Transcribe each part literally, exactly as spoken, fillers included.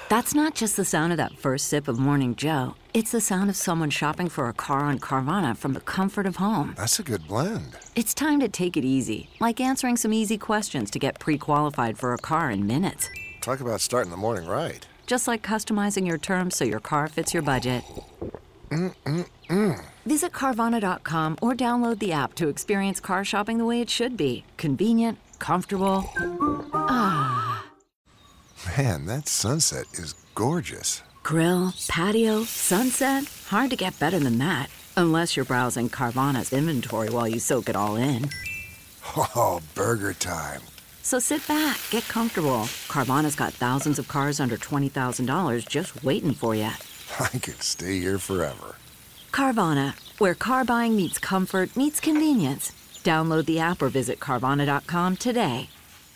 That's not just the sound of that first sip of Morning Joe. It's the sound of someone shopping for a car on Carvana from the comfort of home. That's a good blend. It's time to take it easy, like answering some easy questions to get pre-qualified for a car in minutes. Talk about starting the morning right. Just like customizing your terms so your car fits your budget. Mm-mm-mm. Visit Carvana dot com or download the app to experience car shopping the way it should be. Convenient, comfortable. Ah. Man, that sunset is gorgeous. Grill, patio, sunset. Hard to get better than that. Unless you're browsing Carvana's inventory while you soak it all in. Oh, burger time. So sit back, get comfortable. Carvana's got thousands of cars under twenty thousand dollars just waiting for you. I could stay here forever. Carvana, where car buying meets comfort, meets convenience. Download the app or visit Carvana dot com today.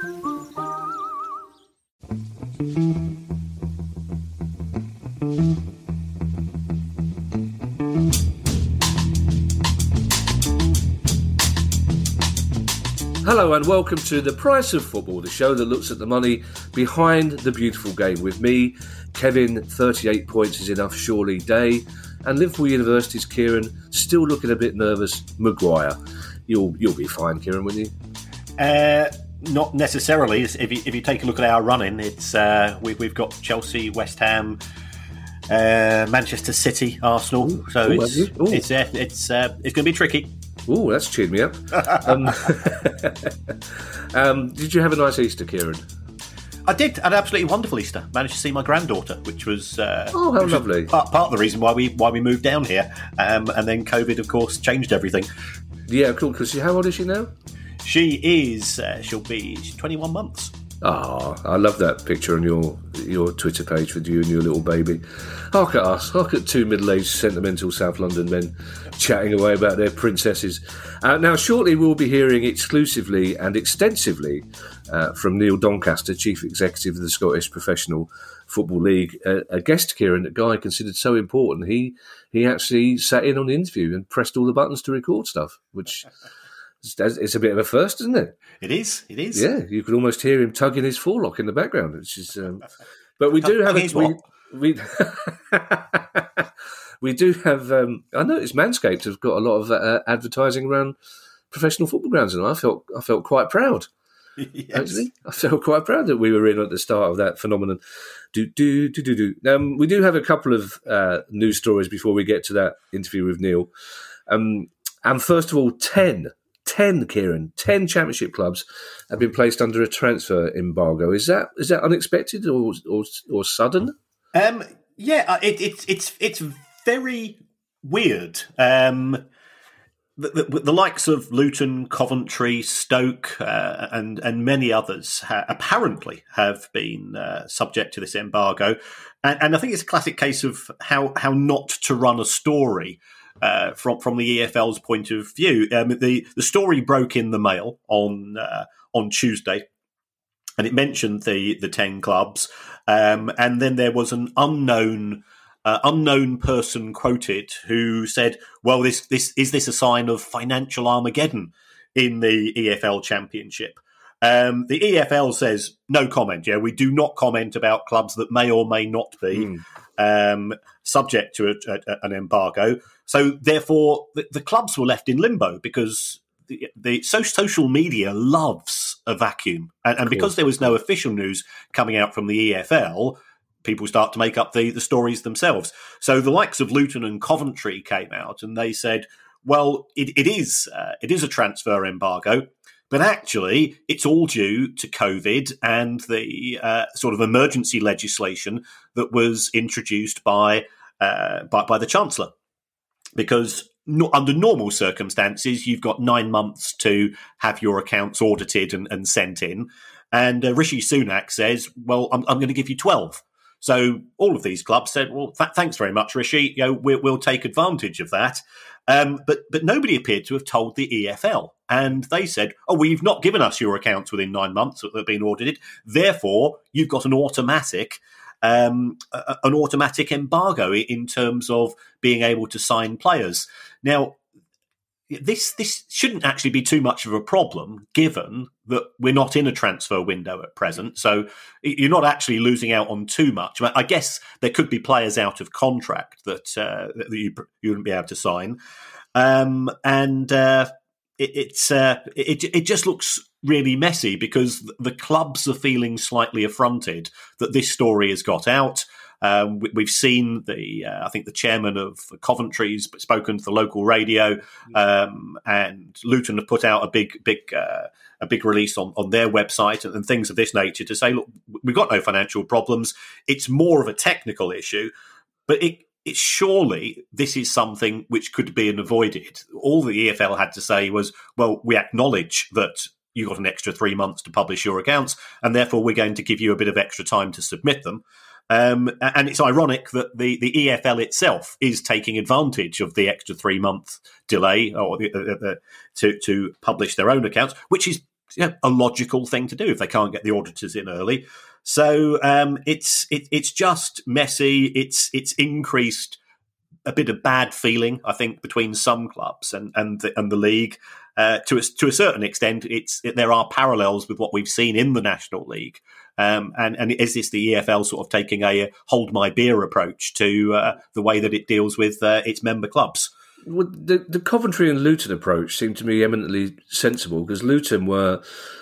Hello and welcome to The Price of Football, the show that looks at the money behind the beautiful game. With me, Kevin, thirty-eight points is enough surely day, and Liverpool University's Kieran, still looking a bit nervous, Maguire. You'll you'll be fine, Kieran, won't you? Uh, not necessarily. If you, if you take a look at our running, it's uh, we, we've got Chelsea, West Ham, uh, Manchester City, Arsenal. Ooh, so ooh, it's ooh. it's uh, it's uh, it's going to be tricky. Oh, that's cheered me up. um, um, did you have a nice Easter, Kieran? I did. An absolutely wonderful Easter. Managed to see my granddaughter, which was uh, oh, how which lovely. Was part, part of the reason why we why we moved down here. Um, and then COVID, of course, changed everything. Yeah, cool. Because how old is she now? She is. Uh, she'll be she's twenty-one months. Ah, oh, I love that picture on your your Twitter page with you and your little baby. Hark at us, hark at two middle-aged, sentimental South London men chatting away about their princesses. Uh, now, shortly we'll be hearing exclusively and extensively uh, from Neil Doncaster, Chief Executive of the Scottish Professional Football League, uh, a guest, Kieran, a guy considered so important. He he actually sat in on the interview and pressed all the buttons to record stuff, which... It's a bit of a first, isn't it? It is. It is. Yeah, you could almost hear him tugging his forelock in the background, which is. Um, but we do have a, we we, we do have. Um, I noticed Manscaped have got a lot of uh, advertising around professional football grounds, and I felt I felt quite proud. Yes. Actually, I felt quite proud that we were in at the start of that phenomenon. Do do do do do. Um, we do have a couple of uh, news stories before we get to that interview with Neil. Um, and first of all, ten. Ten, Kieran, ten championship clubs have been placed under a transfer embargo. Is that is that unexpected or or, or sudden? Um, yeah, it, it's it's it's very weird. Um, the, the, the likes of Luton, Coventry, Stoke, uh, and and many others ha- apparently have been uh, subject to this embargo, and, and I think it's a classic case of how how not to run a story. Uh, from from the E F L's point of view, um, the the story broke in the Mail on uh, on Tuesday, and it mentioned the the ten clubs, um, and then there was an unknown uh, unknown person quoted who said, "Well, this this is this a sign of financial Armageddon in the E F L Championship?" Um, the E F L says no comment. Yeah, we do not comment about clubs that may or may not be mm. um, subject to a, a, an embargo. So, therefore, the, the clubs were left in limbo because the, the so, social media loves a vacuum. And, and because there was no official news coming out from the E F L, people start to make up the, the stories themselves. So the likes of Luton and Coventry came out and they said, well, it, it is uh, it is a transfer embargo, but actually it's all due to COVID and the uh, sort of emergency legislation that was introduced by uh, by, by the Chancellor. Because no, under normal circumstances, you've got nine months to have your accounts audited and, and sent in. And uh, Rishi Sunak says, well, I'm, I'm going to give you twelve. So all of these clubs said, well, th- thanks very much, Rishi. You know, we'll, we'll take advantage of that. Um, but but nobody appeared to have told the E F L. And they said, oh, well, you've not given us your accounts within nine months that have been audited. Therefore, you've got an automatic... Um, a, an automatic embargo in terms of being able to sign players. Now, this this shouldn't actually be too much of a problem, given that we're not in a transfer window at present. So you're not actually losing out on too much. I guess there could be players out of contract that uh, that you, you wouldn't be able to sign, um, and uh, it, it's uh, it it just looks really messy because the clubs are feeling slightly affronted that this story has got out. Um, we, we've seen the, uh, I think the chairman of Coventry's spoken to the local radio, um, and Luton have put out a big, big, uh, a big release on, on their website and, and things of this nature to say, look, we've got no financial problems. It's more of a technical issue, but it, it surely this is something which could be avoided. All the E F L had to say was, well, we acknowledge that you got an extra three months to publish your accounts, and therefore we're going to give you a bit of extra time to submit them. Um, and it's ironic that the, the E F L itself is taking advantage of the extra three month delay or the, uh, the, to to publish their own accounts, which is you know, a logical thing to do if they can't get the auditors in early. So um, it's it, it's just messy. It's it's increased a bit of bad feeling, I think, between some clubs and and the, and the league. Uh, to a, to a certain extent, it's it, there are parallels with what we've seen in the National League. Um, and, and is this the E F L sort of taking a hold my beer approach to uh, the way that it deals with uh, its member clubs? Well, the, the Coventry and Luton approach seemed to me eminently sensible because Luton were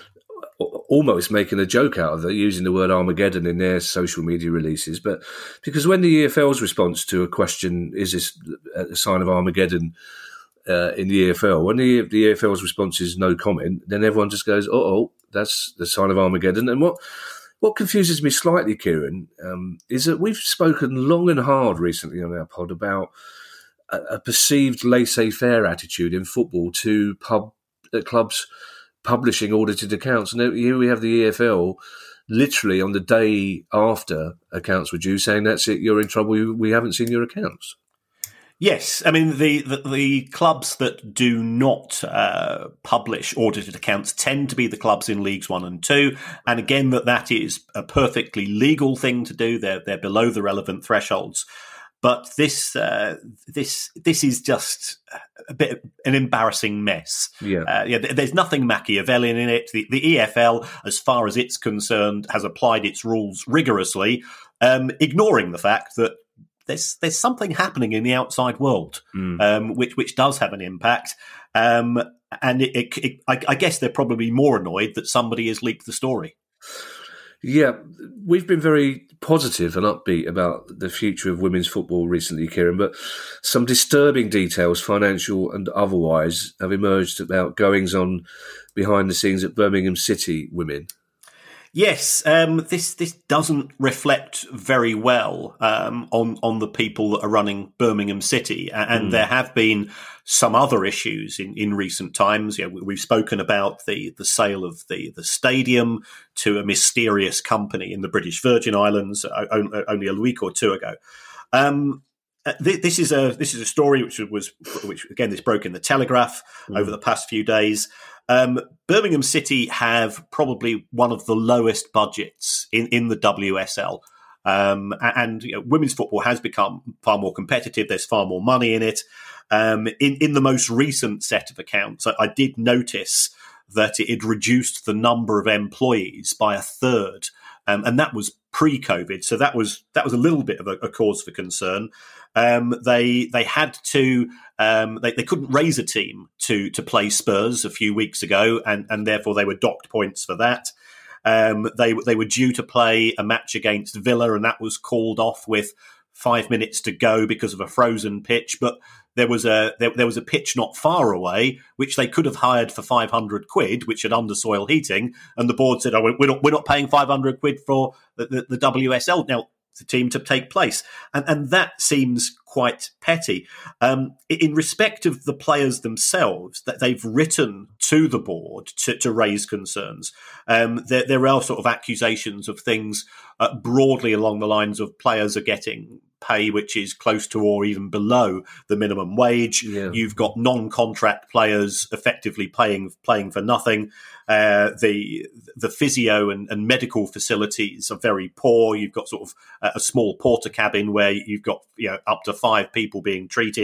almost making a joke out of it, using the word Armageddon in their social media releases. But because when the E F L's response to a question, is this a sign of Armageddon uh, in the E F L, when the, the E F L's response is no comment, then everyone just goes, oh, oh, that's the sign of Armageddon. And what what confuses me slightly, Kieran, um, is that we've spoken long and hard recently on our pod about a, a perceived laissez-faire attitude in football to pub uh, clubs publishing audited accounts. And here we have the E F L literally on the day after accounts were due saying, that's it, you're in trouble, we haven't seen your accounts. Yes, I mean, the, the, the clubs that do not uh, publish audited accounts tend to be the clubs in Leagues One and Two. And again, that that is a perfectly legal thing to do. They're, they're below the relevant thresholds. But this uh, this this is just a bit an embarrassing mess. Yeah, uh, yeah. There's nothing Machiavellian in it. The, the E F L, as far as it's concerned, has applied its rules rigorously, um, ignoring the fact that there's there's something happening in the outside world, mm. um, which which does have an impact. Um, and it, it, it, I, I guess they're probably more annoyed that somebody has leaked the story. Yeah, we've been very positive and upbeat about the future of women's football recently, Kieran, but some disturbing details, financial and otherwise, have emerged about goings-on behind the scenes at Birmingham City women. Yes, um, this this doesn't reflect very well um, on on the people that are running Birmingham City, and mm. there have been some other issues in, in recent times. You know, we've spoken about the the sale of the the stadium to a mysterious company in the British Virgin Islands only a week or two ago. Um, this is a this is a story which was which again this broke in the Telegraph mm. over the past few days. Um, Birmingham City have probably one of the lowest budgets in, in the W S L. Um, and you know, women's football has become far more competitive. There's far more money in it. Um, in, in the most recent set of accounts, I, I did notice that it had reduced the number of employees by a third. Um, and that was pre-COVID. So that was that was a little bit of a, a cause for concern. Um, they they had to um, they, they couldn't raise a team to to play Spurs a few weeks ago, and, and therefore they were docked points for that. Um, they they were due to play a match against Villa, and that was called off with five minutes to go because of a frozen pitch. But there was a there, there was a pitch not far away which they could have hired for five hundred quid, which had undersoil heating, and the board said, "Oh, we're not we're not paying five hundred quid for the, the, the W S L now." The team to take place. And, and that seems quite petty. Um, in respect of the players themselves, that they've written to the board to, to raise concerns. Um, there, there are sort of accusations of things uh, broadly along the lines of players are getting pay which is close to or even below the minimum wage. Yeah. You've got non-contract players effectively playing playing for nothing. Uh, the the physio and, and medical facilities are very poor. You've got sort of a, a small porter cabin where you've got you know up to five people being treated.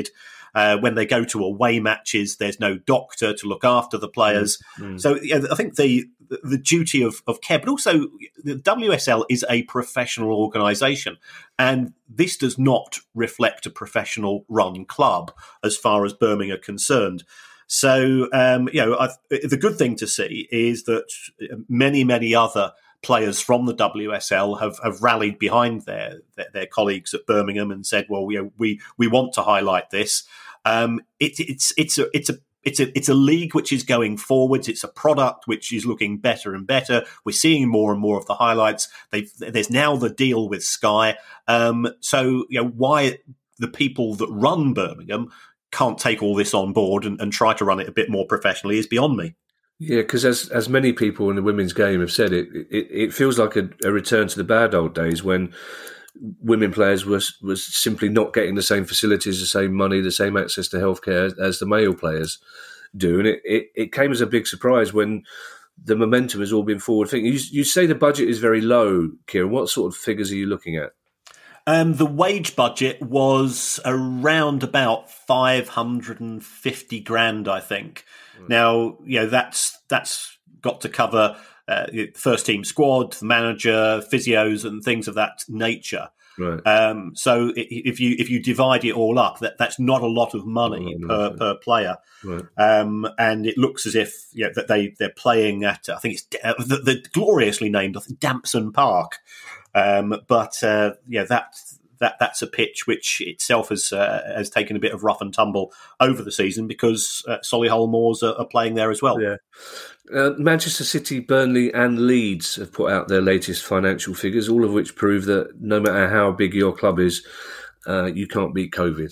Uh, when they go to away matches, there's no doctor to look after the players. Mm-hmm. So yeah, I think the the duty of, of care, but also the W S L is a professional organisation, and this does not reflect a professional run club as far as Birmingham are concerned. So, um, you know, I've, the good thing to see is that many, many other players from the W S L have, have rallied behind their, their their colleagues at Birmingham and said, "Well, you know, we we want to highlight this." Um, it, it's it's a it's a It's a it's a league which is going forwards. It's a product which is looking better and better. We're seeing more and more of the highlights. They've, there's now the deal with Sky. Um, so you know why the people that run Birmingham can't take all this on board and, and try to run it a bit more professionally is beyond me. Yeah, because as as many people in the women's game have said, it it, it feels like a, a return to the bad old days when women players was was simply not getting the same facilities, the same money, the same access to healthcare as, as the male players do. And it, it, it came as a big surprise when the momentum has all been forward thinking. You, you say the budget is very low, Kieran. What sort of figures are you looking at? Um, the wage budget was around about five hundred fifty grand, I think. Right. Now, you know, that's that's got to cover Uh, first team squad, the manager, physios, and things of that nature. Right. Um, so if you if you divide it all up, that, that's not a lot of money oh, per, per player. Right. Um, and it looks as if you know, that they they're playing at I think it's uh, the, the gloriously named I think Dampson Park. Um, but uh, yeah, that that that's a pitch which itself has uh, has taken a bit of rough and tumble over the season because uh, Solihull Moors are, are playing there as well. Yeah. Uh, Manchester City, Burnley and Leeds have put out their latest financial figures, all of which prove that no matter how big your club is, uh, you can't beat COVID.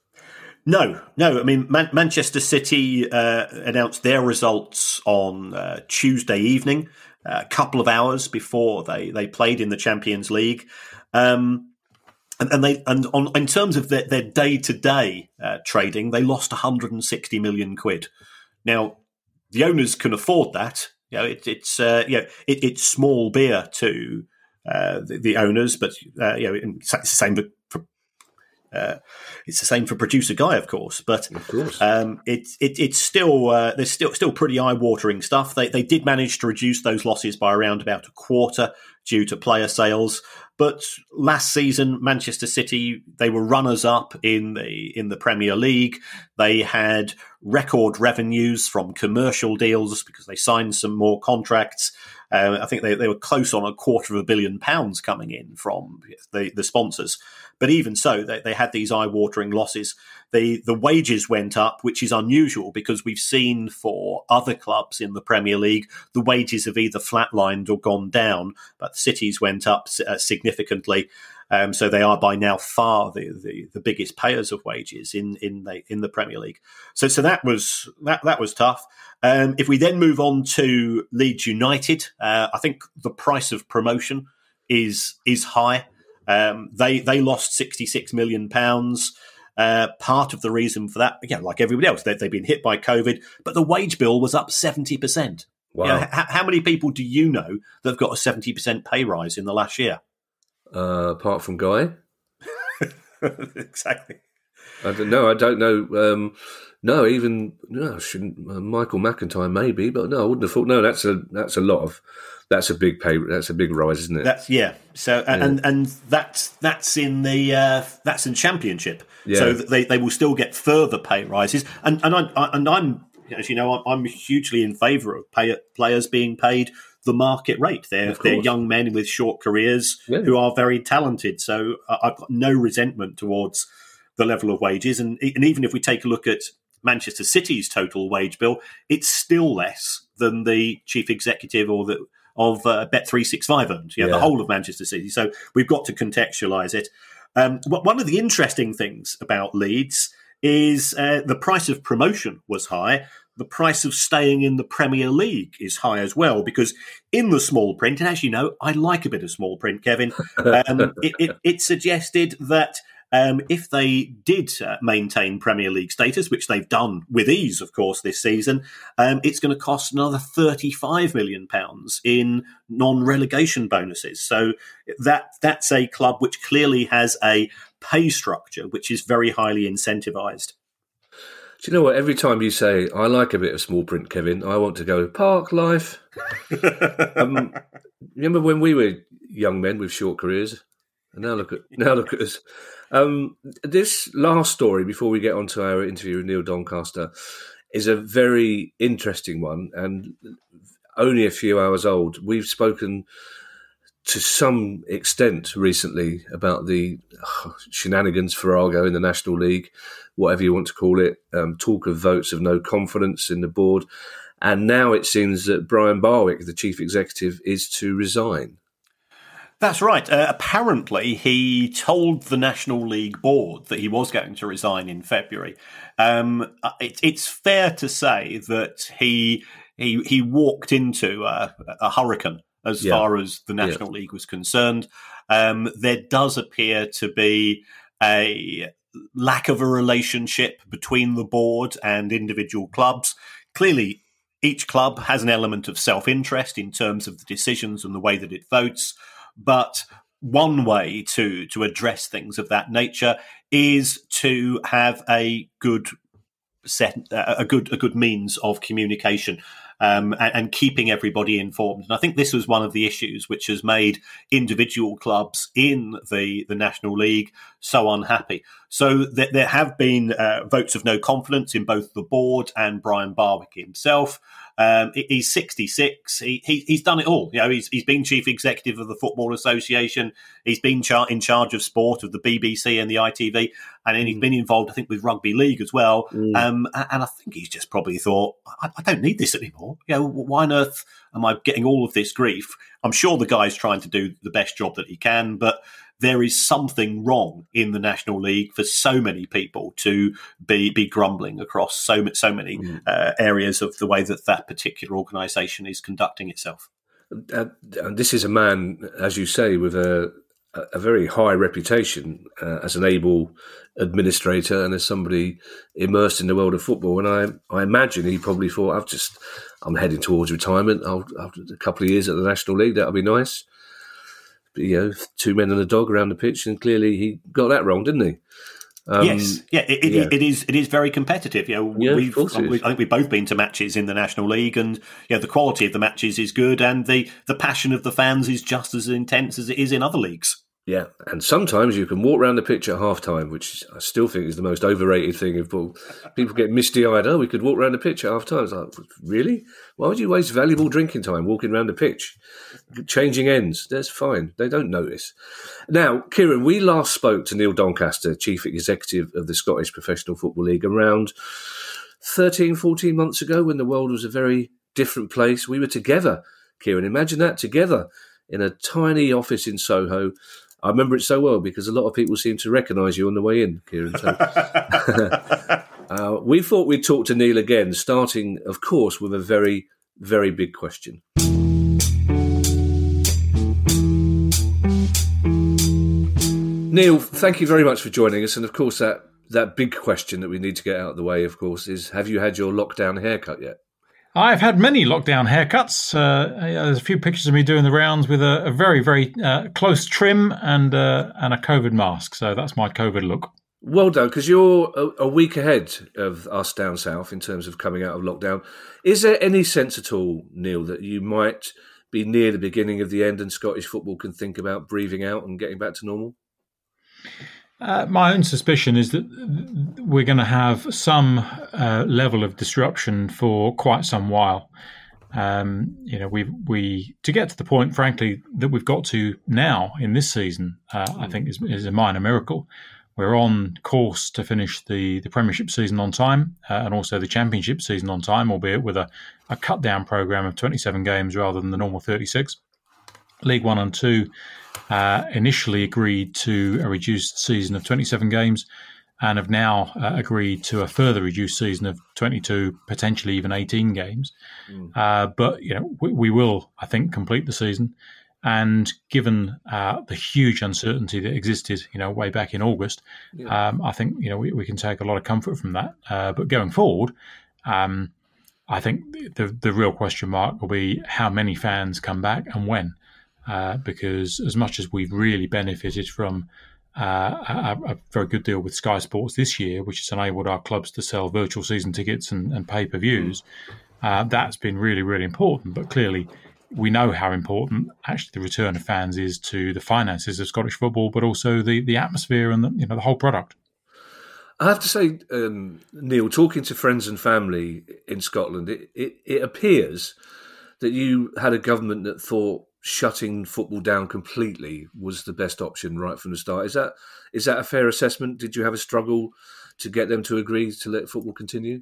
No, no. I mean, Man- Manchester City uh, announced their results on uh, Tuesday evening, uh, a couple of hours before they, they played in the Champions League. Um, and, and they and on in terms of their, their day-to-day uh, trading, they lost one hundred sixty million quid. Now, the owners can afford that. You know, it, it's uh, you know, it, it's small beer to uh, the, the owners, but uh, you know, it's the same for uh, it's the same for producer Guy, of course. But of course, um, it's it, it's still uh, there's still still pretty eye-watering stuff. They they did manage to reduce those losses by around about a quarter due to player sales. But last season, Manchester City, they were runners-up in the in the Premier League. They had record revenues from commercial deals because they signed some more contracts. Uh, I think they, they were close on a quarter of a billion pounds coming in from the, the sponsors. But even so, they, they had these eye-watering losses. The, the wages went up, which is unusual because we've seen for other clubs in the Premier League, the wages have either flatlined or gone down, but the City's went up uh, significantly. Um, so they are by now far the, the, the biggest payers of wages in in the in the Premier League. So so that was that that was tough. Um, if we then move on to Leeds United, uh, I think the price of promotion is is high. Um, they they lost sixty-six million pounds. Uh, part of the reason for that, again, like everybody else, they, they've been hit by COVID, but the wage bill was up seventy percent. Wow. You know, h- how many people do you know that have got a seventy percent pay rise in the last year? Uh, apart from Guy? Exactly. I don't know. I don't know. Um, no, even no. I shouldn't. Uh, Michael McIntyre maybe, but no, I wouldn't have thought. No, that's a that's a lot of. That's a big pay. That's a big rise, isn't it? That's yeah. So yeah. and and that's that's in the uh, that's in Championship. Yeah. So they, they will still get further pay rises. And and I, I and I'm as you know I'm, I'm hugely in favour of pay, players being paid the market rate. They're they're young men with short careers yeah. who are very talented. So I've got no resentment towards the level of wages. And and even if we take a look at Manchester City's total wage bill, it's still less than the chief executive or the of uh, Bet three sixty-five earned, you know, yeah. the whole of Manchester City. So we've got to contextualise it. Um, one of the interesting things about Leeds is uh, the price of promotion was high. The price of staying in the Premier League is high as well, because in the small print, and as you know, I like a bit of small print, Kevin, um, it, it, it suggested that Um, if they did uh, maintain Premier League status, which they've done with ease, of course, this season, um, it's going to cost another thirty-five million pounds in non-relegation bonuses. So that that's a club which clearly has a pay structure which is very highly incentivised. Do you know what? Every time you say, I like a bit of small print, Kevin, I want to go, Park Life. um, remember when we were young men with short careers? And now look at now look at us. Um, this last story, before we get on to our interview with Neil Doncaster, is a very interesting one and only a few hours old. We've spoken to some extent recently about the oh, shenanigans farrago in the National League, whatever you want to call it, um, talk of votes of no confidence in the board. And now it seems that Brian Barwick, the chief executive, is to resign. That's right. Uh, apparently, he told the National League board that he was going to resign in February. Um, it, it's fair to say that he he he walked into a, a hurricane as yeah. far as the National yeah. League was concerned. Um, there does appear to be a lack of a relationship between the board and individual clubs. Clearly, each club has an element of self-interest in terms of the decisions and the way that it votes. But one way to, to address things of that nature is to have a good set, a good a good means of communication um, and, and keeping everybody informed. And I think this was one of the issues which has made individual clubs in the, the National League so unhappy. So th- there have been uh, votes of no confidence in both the board and Brian Barwick himself. Um, he's sixty-six. He, he he's done it all. You know, he's he's been chief executive of the Football Association. He's been char- in charge of sport of the B B C and the I T V, and then he's mm. been involved, I think, with rugby league as well. Mm. Um, and I think he's just probably thought, I, I don't need this anymore. You know, why on earth am I getting all of this grief? I'm sure the guy's trying to do the best job that he can, but there is something wrong in the National League for so many people to be be grumbling across so so many mm. uh, areas of the way that that particular organisation is conducting itself. Uh, and this is a man, as you say, with a a very high reputation uh, as an able administrator and as somebody immersed in the world of football. And I I imagine he probably thought, I've just I'm heading towards retirement. I'll, after a couple of years at the National League, that'll be nice. You know, two men and a dog around the pitch, and clearly he got that wrong, didn't he? Um, yes, yeah it, it, yeah, it is. It is very competitive. You know, yeah, we've, we, I think we've both been to matches in the National League, and you know, the quality of the matches is good, and the the passion of the fans is just as intense as it is in other leagues. Yeah, and sometimes you can walk around the pitch at half time, which I still think is the most overrated thing of football. People get misty-eyed, oh, we could walk around the pitch at half time. It's like, really? Why would you waste valuable drinking time walking around the pitch? Changing ends, that's fine. They don't notice. Now, Kieran, we last spoke to Neil Doncaster, Chief Executive of the Scottish Professional Football League, around thirteen, fourteen months ago when the world was a very different place. We were together, Kieran. Imagine that, together in a tiny office in Soho. I remember it so well because a lot of people seem to recognise you on the way in, Kieran. So, uh, we thought we'd talk to Neil again, starting, of course, with a very, very big question. Neil, thank you very much for joining us. And, of course, that, that big question that we need to get out of the way, of course, is have you had your lockdown haircut yet? I've had many lockdown haircuts. Uh, there's a few pictures of me doing the rounds with a, a very, very uh, close trim and uh, and a COVID mask. So that's my COVID look. Well done, because you're a, a week ahead of us down south in terms of coming out of lockdown. Is there any sense at all, Neil, that you might be near the beginning of the end and Scottish football can think about breathing out and getting back to normal? Uh, my own suspicion is that we're going to have some uh, level of disruption for quite some while. Um, you know, we we to get to the point, frankly, that we've got to now in this season, uh, I think is, is a minor miracle. We're on course to finish the, the Premiership season on time uh, and also the Championship season on time, albeit with a, a cut-down programme of twenty-seven games rather than the normal thirty-six. League One and Two uh, initially agreed to a reduced season of twenty-seven games and have now uh, agreed to a further reduced season of twenty-two, potentially even eighteen games. Mm. Uh, but, you know, we, we will, I think, complete the season. And given uh, the huge uncertainty that existed, you know, way back in August, yeah. um, I think, you know, we, we can take a lot of comfort from that. Uh, but going forward, um, I think the the real question mark will be how many fans come back and when. Uh, because as much as we've really benefited from uh, a, a very good deal with Sky Sports this year, which has enabled our clubs to sell virtual season tickets and, and pay-per-views. Uh, that's been really, really important. But clearly, we know how important actually the return of fans is to the finances of Scottish football, but also the, the atmosphere and the, you know, the whole product. I have to say, um, Neil, talking to friends and family in Scotland, it, it, it appears that you had a government that thought shutting football down completely was the best option right from the start. Is that is that a fair assessment? Did you have a struggle to get them to agree to let football continue?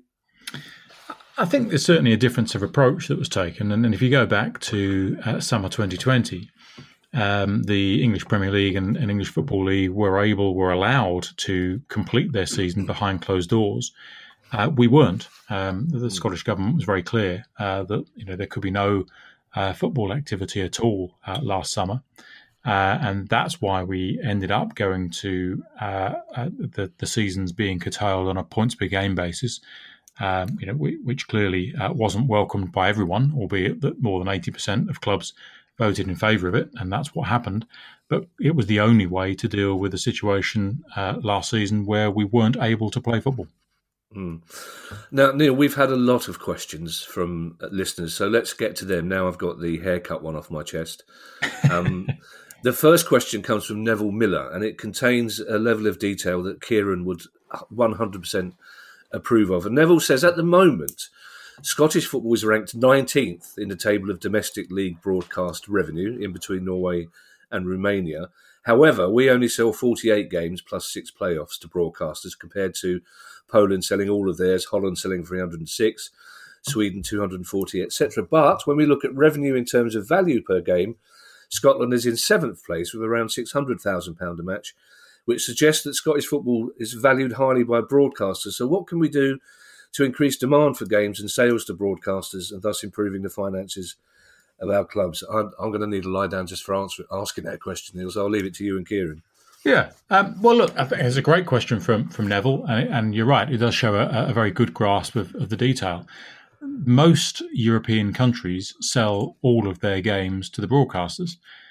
I think there's certainly a difference of approach that was taken. And then if you go back to uh, summer twenty twenty, um, the English Premier League and, and English Football League were able, were allowed to complete their season behind closed doors. Uh, we weren't. Um, the Scottish government was very clear uh, that you know there could be no uh, football activity at all uh, last summer, uh, and that's why we ended up going to uh, uh, the, the seasons being curtailed on a points per game basis. Um, you know, we, which clearly uh, wasn't welcomed by everyone, albeit that more than eighty percent of clubs voted in favour of it, and that's what happened. But it was the only way to deal with the situation uh, last season where we weren't able to play football. Mm. Now, Neil, we've had a lot of questions from listeners, so let's get to them. Now I've got the haircut one off my chest. Um, the first question comes from Neville Miller, and it contains a level of detail that Kieran would one hundred percent approve of. And Neville says, at the moment, Scottish football is ranked nineteenth in the table of domestic league broadcast revenue, in between Norway and Romania. However, we only sell forty-eight games plus six playoffs to broadcasters, compared to Poland selling all of theirs, Holland selling three hundred six, Sweden two hundred forty, et cetera. But when we look at revenue in terms of value per game, Scotland is in seventh place with around six hundred thousand pounds a match, which suggests that Scottish football is valued highly by broadcasters. So what can we do to increase demand for games and sales to broadcasters, and thus improving the finances of our clubs? I'm, I'm going to need a lie down just for answer, asking that question, Neil, so I'll leave it to you and Kieran. Yeah. Um, well, look, I think it's a great question from, from Neville, and, and you're right, it does show a, a very good grasp of, of the detail. Most European countries sell all of their games to the broadcasters.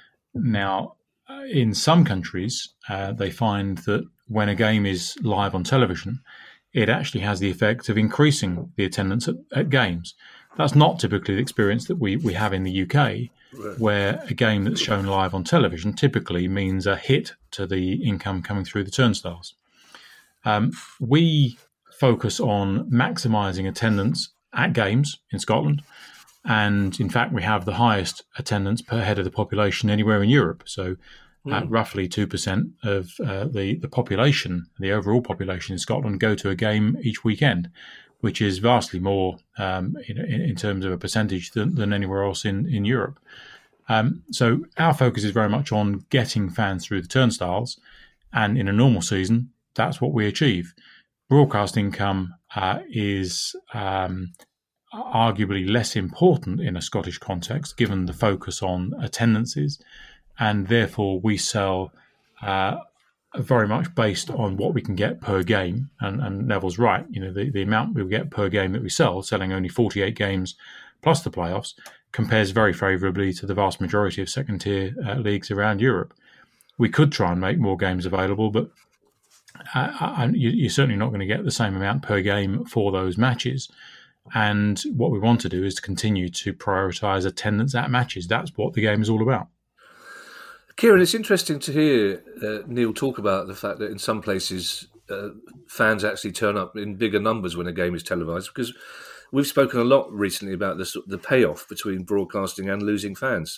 Now, in some countries, uh, they find that when a game is live on television, it actually has the effect of increasing the attendance at, at games. That's not typically the experience that we, we have in the U K, right, where a game that's shown live on television typically means a hit to the income coming through the turnstiles. Um, we focus on maximising attendance at games in Scotland. And in fact, we have the highest attendance per head of the population anywhere in Europe. So uh, mm. roughly two percent of uh, the, the population, the overall population in Scotland, go to a game each weekend, which is vastly more um, in, in terms of a percentage than, than anywhere else in, in Europe. Um, so our focus is very much on getting fans through the turnstiles. And in a normal season, that's what we achieve. Broadcast income uh, is um, arguably less important in a Scottish context, given the focus on attendances, and therefore we sell uh, very much based on what we can get per game. And, and Neville's right, you know, the, the amount we get per game that we sell, selling only forty-eight games plus the playoffs, compares very favourably to the vast majority of second-tier uh, leagues around Europe. We could try and make more games available, but uh, you're certainly not going to get the same amount per game for those matches. And what we want to do is to continue to prioritise attendance at matches. That's what the game is all about. Kieran, it's interesting to hear uh, Neil talk about the fact that in some places uh, fans actually turn up in bigger numbers when a game is televised, because we've spoken a lot recently about this, the payoff between broadcasting and losing fans.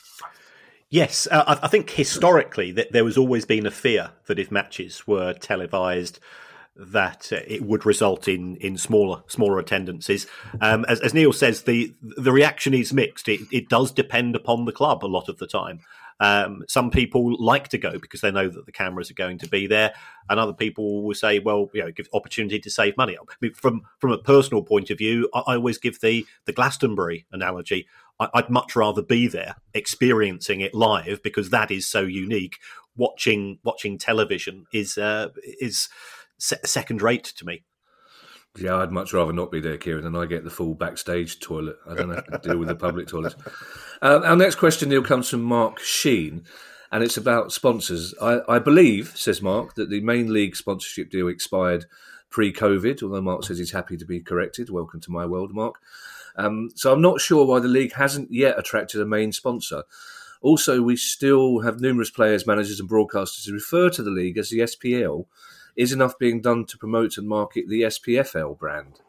Yes, uh, I think historically that there has always been a fear that if matches were televised, that uh, it would result in in smaller smaller attendances. Um, as, as Neil says, the the reaction is mixed. It, it does depend upon the club a lot of the time. Um, some people like to go because they know that the cameras are going to be there, and other people will say, well, you know, give opportunity to save money. I mean, from from a personal point of view, I, I always give the the Glastonbury analogy. I, I'd much rather be there, experiencing it live, because that is so unique. Watching watching television is uh, is second rate to me. Yeah, I'd much rather not be there, Kieran, and I get the full backstage toilet. I don't have to deal with the public toilets. Uh, our next question, Neil, comes from Mark Sheen, and it's about sponsors. I, I believe, says Mark, that the main league sponsorship deal expired pre-COVID, although Mark says he's happy to be corrected. Welcome to my world, Mark. Um, so I'm not sure why the league hasn't yet attracted a main sponsor. Also, we still have numerous players, managers and broadcasters who refer to the league as the S P L. Is enough being done to promote and market the S P F L brand?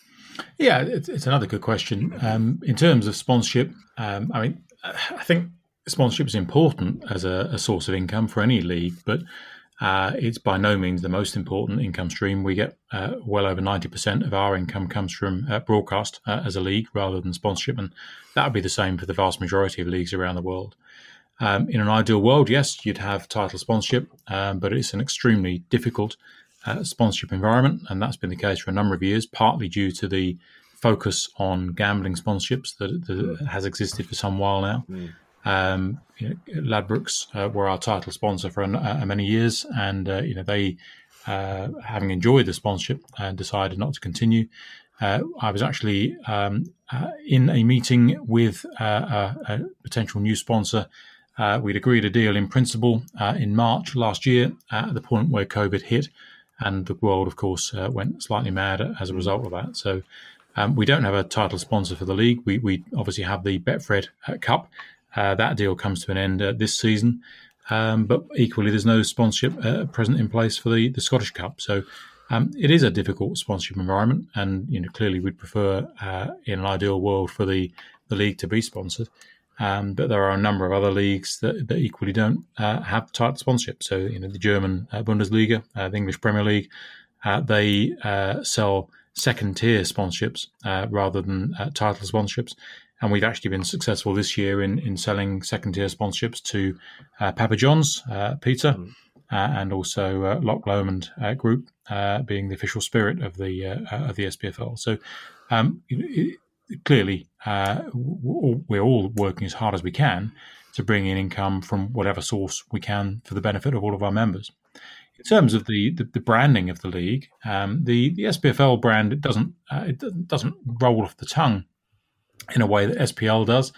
Yeah, it's, it's another good question. Um, in terms of sponsorship, um, I mean, I think sponsorship is important as a, a source of income for any league, but Uh, it's by no means the most important income stream. We get uh, well over ninety percent of our income comes from uh, broadcast uh, as a league rather than sponsorship, and that would be the same for the vast majority of leagues around the world. Um, in an ideal world, yes, you'd have title sponsorship, um, but it's an extremely difficult uh, sponsorship environment, and that's been the case for a number of years, partly due to the focus on gambling sponsorships that, that has existed for some while now. Mm. Um, you know, Ladbrokes uh, were our title sponsor for uh, many years, and uh, you know they, uh, having enjoyed the sponsorship, uh, decided not to continue. Uh, I was actually um, uh, in a meeting with uh, a, a potential new sponsor. Uh, we'd agreed a deal in principle uh, in March last year, uh, at the point where COVID hit, and the world, of course, uh, went slightly mad as a result of that. So um, we don't have a title sponsor for the league. We, we obviously have the Betfred uh, Cup. Uh, that deal comes to an end uh, this season, um, but equally there's no sponsorship uh, present in place for the, the Scottish Cup. So um, it is a difficult sponsorship environment, and you know clearly we'd prefer uh, in an ideal world for the, the league to be sponsored. Um, but there are a number of other leagues that, that equally don't uh, have title sponsorship. So you know the German uh, Bundesliga, uh, the English Premier League, uh, they uh, sell second tier sponsorships uh, rather than uh, title sponsorships. And we've actually been successful this year in, in selling second-tier sponsorships to uh, Papa John's, uh, Peter, mm. uh, and also uh, Loch Lomond uh, Group, uh, being the official spirit of the uh, of the S P F L. So um, it, it, clearly, uh, we're all working as hard as we can to bring in income from whatever source we can for the benefit of all of our members. In terms of the, the, the branding of the league, um, the, the S P F L brand it doesn't uh, it doesn't roll off the tongue in a way that S P L does.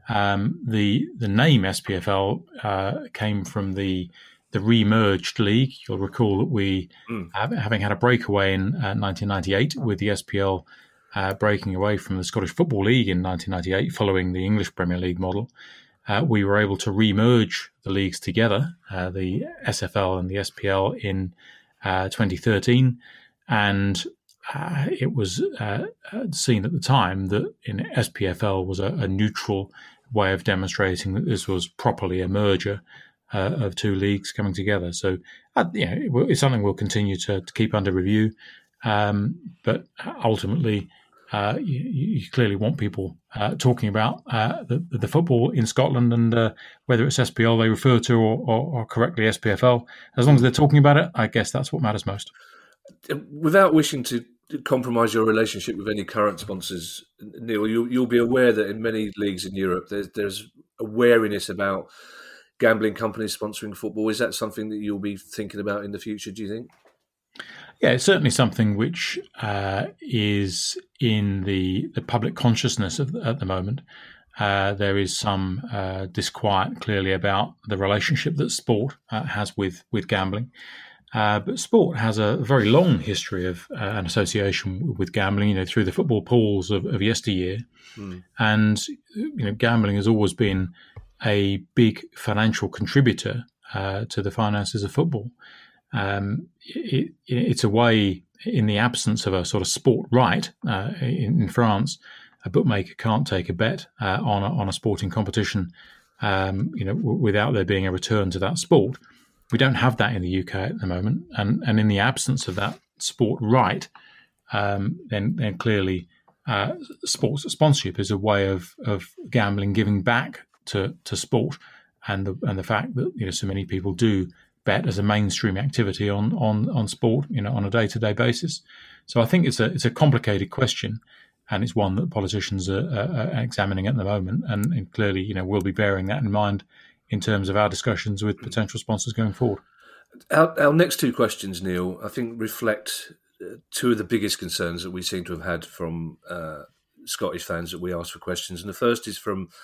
Um, the the name S P F L uh, came from the the re-merged league. You'll recall that we, mm. uh, having had a breakaway in uh, nineteen ninety-eight with the S P L uh, breaking away from the Scottish Football League in nineteen ninety-eight following the English Premier League model, uh, we were able to re-merge the leagues together, uh, the S F L and the S P L in uh, twenty thirteen, and Uh, it was uh, seen at the time that in S P F L was a, a neutral way of demonstrating that this was properly a merger uh, of two leagues coming together. So, uh, yeah, it, it's something we'll continue to, to keep under review. Um, but ultimately, uh, you, you clearly want people uh, talking about uh, the, the football in Scotland, and uh, whether it's S P L they refer to or, or, or correctly S P F L. As long as they're talking about it, I guess that's what matters most. Without wishing to compromise your relationship with any current sponsors, Neil, you, you'll be aware that in many leagues in Europe, there's, there's a wariness about gambling companies sponsoring football. Is that something that you'll be thinking about in the future, do you think? Yeah, it's certainly something which uh, is in the, the public consciousness of, at the moment. Uh, there is some uh, disquiet, clearly, about the relationship that sport uh, has with, with gambling. Uh, but sport has a very long history of uh, an association with gambling, you know, through the football pools of, of yesteryear. Mm. And, you know, gambling has always been a big financial contributor uh, to the finances of football. Um, it, it's a way, in the absence of a sort of sport right uh, in, in France, a bookmaker can't take a bet uh, on, a, on a sporting competition, um, you know, w- without there being a return to that sport. We don't have that in the U K at the moment, and, and in the absence of that sport right, um, then then clearly uh, sports sponsorship is a way of of gambling giving back to, to sport, and the and the fact that you know so many people do bet as a mainstream activity on on, on sport, you know, on a day to day basis. So I think it's a it's a complicated question, and it's one that politicians are, are, are examining at the moment, and, and clearly you know we'll be bearing that in mind in terms of our discussions with potential sponsors going forward. Our, our next two questions, Neil, I think reflect uh, two of the biggest concerns that we seem to have had from uh, Scottish fans that we ask for questions. And the first is from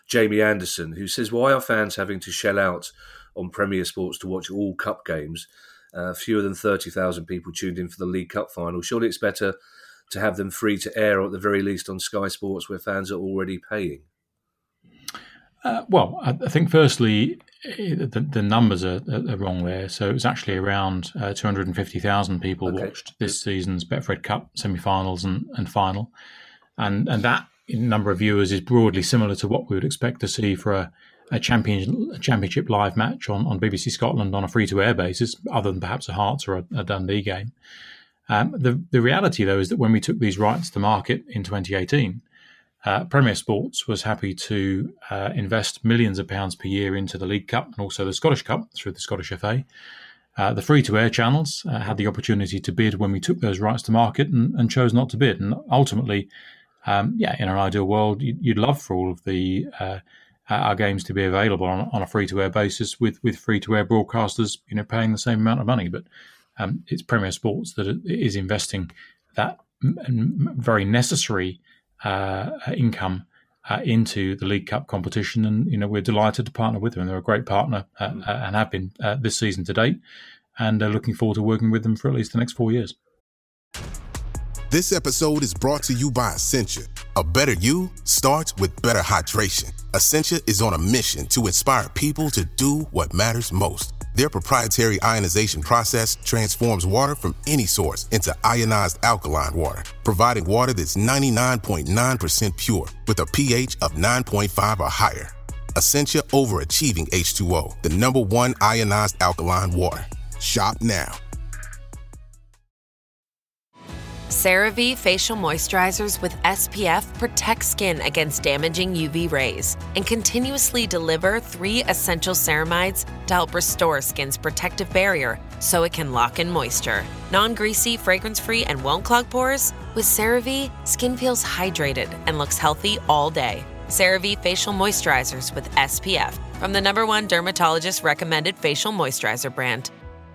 Jamie Anderson, who says, why are fans having to shell out on Premier Sports to watch all Cup games? Uh, fewer than thirty thousand people tuned in for the League Cup final. Surely it's better to have them free to air, or at the very least on Sky Sports, where fans are already paying. Uh, well, I, I think firstly, the, the numbers are, are wrong there. So it was actually around uh, two hundred fifty thousand people okay. watched this season's Betfred Cup semi-finals and, and final. And and that number of viewers is broadly similar to what we would expect to see for a, a, champion, a championship live match on, on B B C Scotland on a free-to-air basis, other than perhaps a Hearts or a, a Dundee game. Um, the, the reality, though, is that when we took these rights to market in twenty eighteen, Uh, Premier Sports was happy to uh, invest millions of pounds per year into the League Cup and also the Scottish Cup through the Scottish F A. Uh, the free-to-air channels uh, had the opportunity to bid when we took those rights to market and, and chose not to bid. And ultimately, um, yeah, in an ideal world, you'd, you'd love for all of the uh, our games to be available on, on a free-to-air basis with, with free-to-air broadcasters, you know, paying the same amount of money. But um, it's Premier Sports that is investing that very necessary Uh, income uh, into the League Cup competition, and you know we're delighted to partner with them. And they're a great partner uh, uh, and have been uh, this season to date, and uh, looking forward to working with them for at least the next four years. This episode is brought to you by Essentia. A better you starts with better hydration. Essentia is on a mission to inspire people to do what matters most. Their proprietary ionization process transforms water from any source into ionized alkaline water, providing water that's ninety-nine point nine percent pure with a pH of nine point five or higher. Essentia Overachieving H two O, the number one ionized alkaline water. Shop now. CeraVe Facial Moisturizers with S P F protect skin against damaging U V rays and continuously deliver three essential ceramides to help restore skin's protective barrier so it can lock in moisture. Non-greasy, fragrance-free, and won't clog pores? With CeraVe, skin feels hydrated and looks healthy all day. CeraVe Facial Moisturizers with S P F from the number one dermatologist-recommended facial moisturizer brand.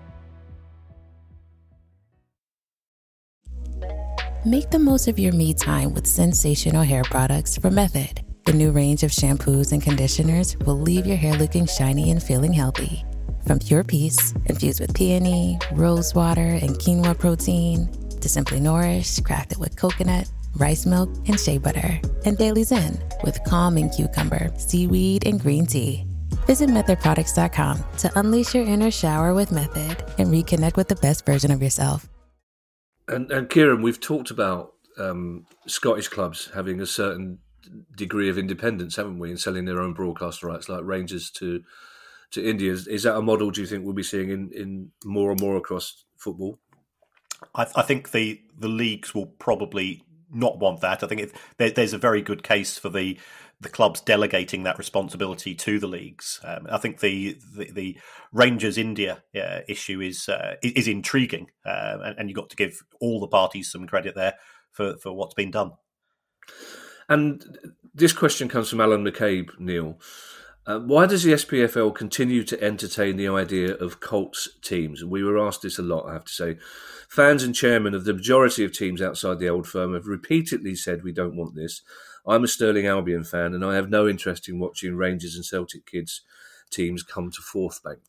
Make the most of your me time with sensational hair products from Method. The new range of shampoos and conditioners will leave your hair looking shiny and feeling healthy. From Pure Peace, infused with peony, rose water, and quinoa protein, to Simply Nourish, crafted with coconut, rice milk, and shea butter. And Daily Zen, with calming cucumber, seaweed, and green tea. Visit method products dot com to unleash your inner shower with Method and reconnect with the best version of yourself. And, and Kieran, we've talked about um, Scottish clubs having a certain degree of independence, haven't we, in selling their own broadcast rights, like Rangers to to India. Is, is that a model, do you think, we'll be seeing in, in more and more across football? I, I think the, the leagues will probably not want that. I think it, there, there's a very good case for the the clubs delegating that responsibility to the leagues. Um, I think the the, the Rangers India uh, issue is uh, is intriguing, uh, and, and you've got to give all the parties some credit there for, for what's been done. And this question comes from Alan McCabe, Neil. Uh, why does the S P F L continue to entertain the idea of Colts teams? And we were asked this a lot, I have to say. Fans and chairmen of the majority of teams outside the old firm have repeatedly said we don't want this. I'm a Sterling Albion fan, and I have no interest in watching Rangers and Celtic kids teams come to Fourth Bank.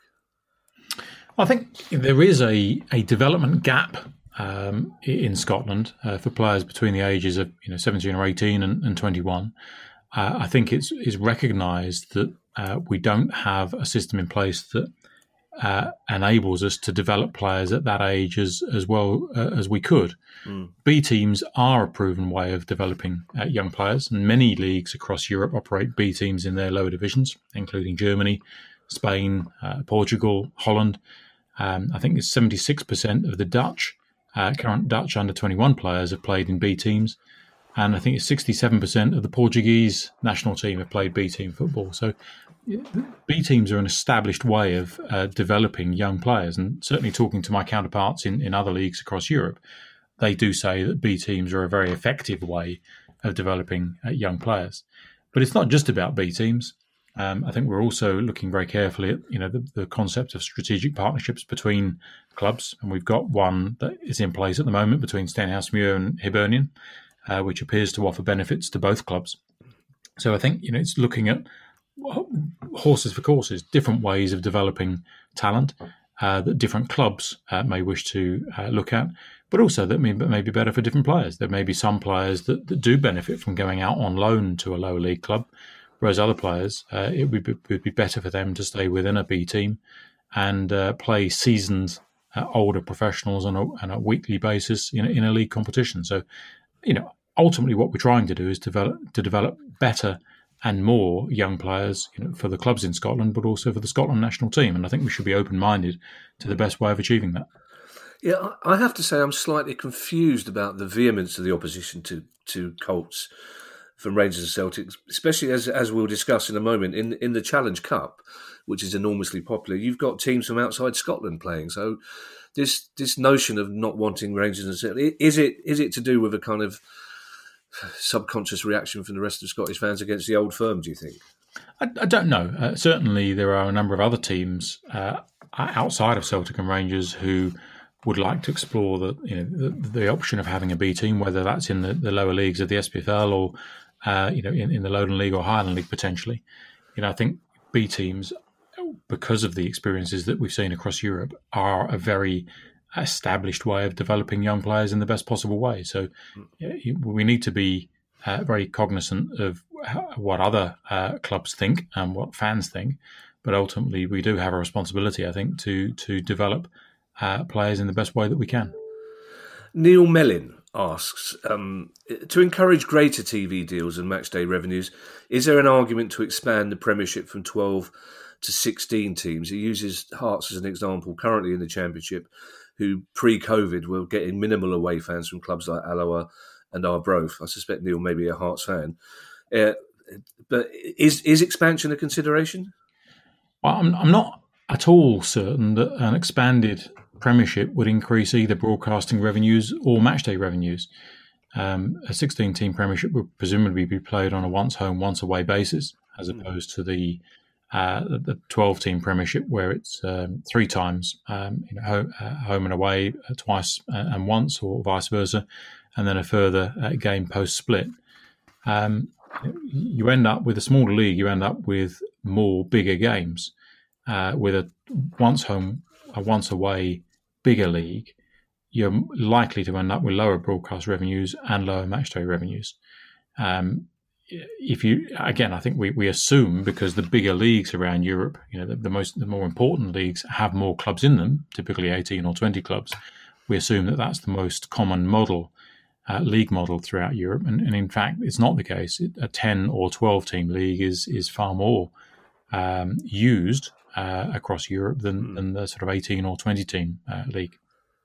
I think there is a, a development gap um, in Scotland uh, for players between the ages of you know seventeen or eighteen and, and twenty-one. Uh, I think it's, it's recognised that uh, we don't have a system in place that uh, enables us to develop players at that age as as well uh, as we could. Mm. B teams are a proven way of developing uh, young players, and many leagues across Europe operate B teams in their lower divisions, including Germany, Spain, uh, Portugal, Holland. Um, I think it's seventy-six percent of the Dutch, uh, current Dutch under twenty-one players have played in B teams. And I think it's sixty-seven percent of the Portuguese national team have played B team football. So B teams are an established way of uh, developing young players. And certainly talking to my counterparts in, in other leagues across Europe, they do say that B teams are a very effective way of developing uh, young players. But it's not just about B teams. Um, I think we're also looking very carefully at you know the, the concept of strategic partnerships between clubs. And we've got one that is in place at the moment between Stenhousemuir and Hibernian, Uh, which appears to offer benefits to both clubs. So I think, you know, it's looking at horses for courses, different ways of developing talent uh, that different clubs uh, may wish to uh, look at, but also that may, may be better for different players. There may be some players that, that do benefit from going out on loan to a lower league club, whereas other players, uh, it would be, would be better for them to stay within a B team and uh, play seasoned uh, older professionals on a, on a weekly basis in, in a league competition. So, you know, ultimately what we're trying to do is develop to develop better and more young players, you know, for the clubs in Scotland, but also for the Scotland national team. And I think we should be open-minded to the best way of achieving that. Yeah, I have to say I'm slightly confused about the vehemence of the opposition to, to Colts from Rangers and Celtics, especially as as we'll discuss in a moment, in in the Challenge Cup, which is enormously popular. You've got teams from outside Scotland playing. So this this notion of not wanting Rangers and Celtics, is it is it to do with a kind of subconscious reaction from the rest of Scottish fans against the old firm, do you think? I, I don't know. Uh, certainly there are a number of other teams uh, outside of Celtic and Rangers who would like to explore the you know the, the option of having a B team, whether that's in the, the lower leagues of the S P F L or uh, you know in, in the Lowland League or Highland League potentially. You know, I think B teams, because of the experiences that we've seen across Europe, are a very established way of developing young players in the best possible way. So we need to be uh, very cognizant of what other uh, clubs think and what fans think, but ultimately we do have a responsibility, I think, to to develop uh, players in the best way that we can. Neil Mellin asks, um, to encourage greater T V deals and matchday revenues, is there an argument to expand the Premiership from twelve to sixteen teams? He uses Hearts as an example, currently in the Championship, who pre-COVID were getting minimal away fans from clubs like Alloa and Arbroath. I suspect Neil may be a Hearts fan. Uh, but is is expansion a consideration? Well, I'm, I'm not at all certain that an expanded Premiership would increase either broadcasting revenues or matchday revenues. Um, a sixteen-team Premiership would presumably be played on a once-home, once-away basis, as opposed to the Uh, the twelve-team Premiership, where it's um, three times um, you know, ho- uh, home and away, uh, twice uh, and once, or vice versa, and then a further uh, game post-split. Um, you end up with a smaller league. You end up with more bigger games. Uh, with a once home, a once away, bigger league, you're likely to end up with lower broadcast revenues and lower matchday revenues. Um, If you again, I think we, we assume because the bigger leagues around Europe, you know, the, the most the more important leagues have more clubs in them, typically eighteen or twenty clubs. We assume that that's the most common model, uh, league model throughout Europe, and, and in fact, it's not the case. A ten or twelve team league is is far more um, used uh, across Europe than mm. than the sort of eighteen or twenty team uh, league.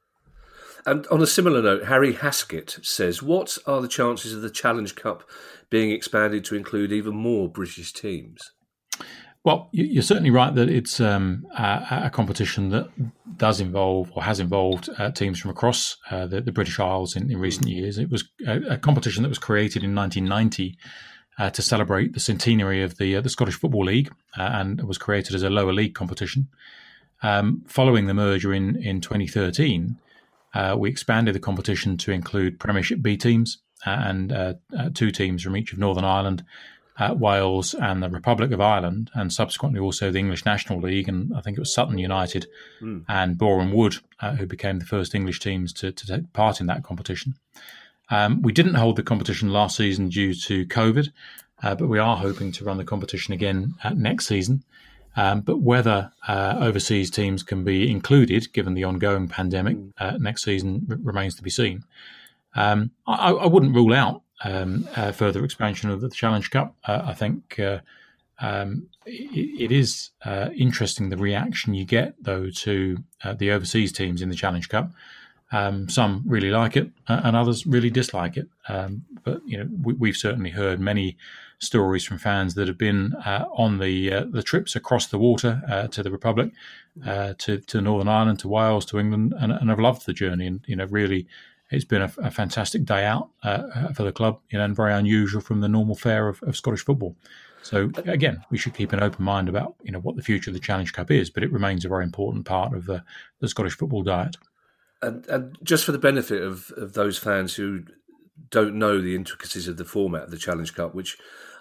And on a similar note, Harry Haskett says, what are the chances of the Challenge Cup being expanded to include even more British teams? Well, you're certainly right that it's um, a, a competition that does involve or has involved uh, teams from across uh, the, the British Isles in, in recent years. It was a, a competition that was created in nineteen ninety uh, to celebrate the centenary of the, uh, the Scottish Football League, uh, and it was created as a lower league competition. Um, following the merger in, in twenty thirteen, Uh, we expanded the competition to include Premiership B teams uh, and uh, uh, two teams from each of Northern Ireland, uh, Wales and the Republic of Ireland, and subsequently also the English National League, and I think it was Sutton United mm. and Boreham Wood uh, who became the first English teams to, to take part in that competition. Um, we didn't hold the competition last season due to COVID, uh, but we are hoping to run the competition again uh, next season. Um, but whether uh, overseas teams can be included, given the ongoing pandemic, uh, next season r- remains to be seen. Um, I, I wouldn't rule out um, uh, further expansion of the Challenge Cup. Uh, I think uh, um, it, it is uh, interesting the reaction you get, though, to uh, the overseas teams in the Challenge Cup. Um, some really like it, uh, and others really dislike it. Um, but you know, we, we've certainly heard many stories from fans that have been uh, on the uh, the trips across the water uh, to the Republic, uh, to to Northern Ireland, to Wales, to England, and, and have loved the journey. And you know, really, it's been a, a fantastic day out uh, for the club, you know, and very unusual from the normal fare of, of Scottish football. So again, we should keep an open mind about you know what the future of the Challenge Cup is, but it remains a very important part of the, the Scottish football diet. And, and just for the benefit of, of those fans who don't know the intricacies of the format of the Challenge Cup, which